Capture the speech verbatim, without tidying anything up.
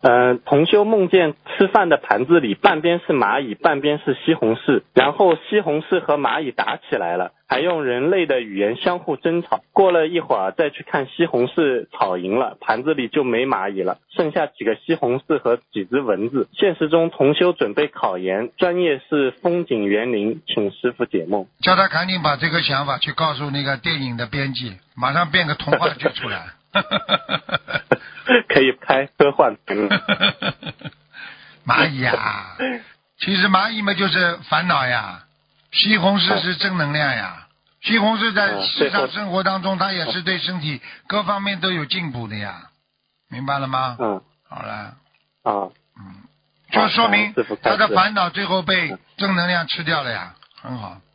呃，同修梦见吃饭的盘子里半边是蚂蚁，半边是西红柿，然后西红柿和蚂蚁打起来了，还用人类的语言相互争吵。过了一会儿再去看，西红柿吵赢了，盘子里就没蚂蚁了，剩下几个西红柿和几只蚊子。现实中同修准备考研，专业是风景园林，请师傅解梦。 叫他赶紧把这个想法去告诉那个电影的编辑，马上编个童话剧出来。 可以拍科幻片。 蚂蚁啊，其实蚂蚁嘛就是烦恼呀，西红柿是正能量呀，西红柿在日常生活当中它也是对身体各方面都有进步的呀，明白了吗？ 嗯， 好了。 啊， 嗯，就说明他的烦恼最后被正能量吃掉了呀，很好。